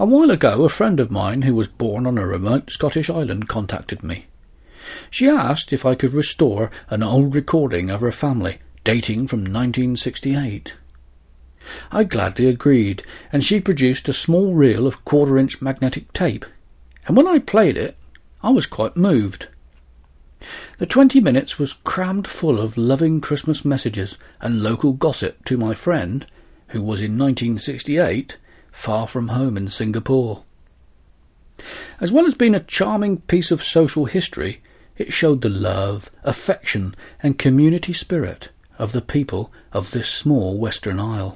A while ago, a friend of mine who was born on a remote Scottish island contacted me. She asked if I could restore an old recording of her family, dating from 1968. I gladly agreed, and she produced a small reel of 1/4-inch magnetic tape, and when I played it, I was quite moved. The 20 minutes was crammed full of loving Christmas messages and local gossip to my friend, who was in 1968 far from home in Singapore. As well as being a charming piece of social history, it showed the love, affection and community spirit of the people of this small Western Isle.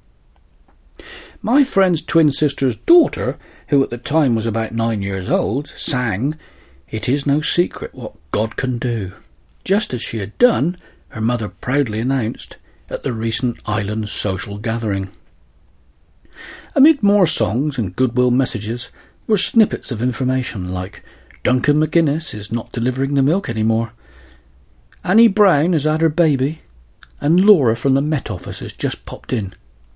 My friend's twin sister's daughter, who at the time was about 9 years old, sang "It is no secret what God can do," just as she had done, her mother proudly announced, at the recent island social gathering. Amid more songs and goodwill messages were snippets of information like Duncan McGuinness is not delivering the milk anymore, Annie Brown has had her baby, and Laura from the Met Office has just popped in.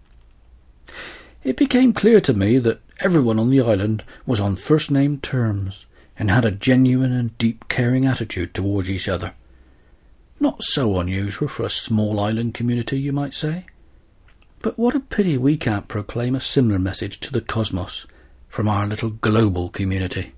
It became clear to me that everyone on the island was on first-name terms and had a genuine and deep caring attitude towards each other. Not so unusual for a small island community, you might say. But what a pity we can't proclaim a similar message to the cosmos from our little global community.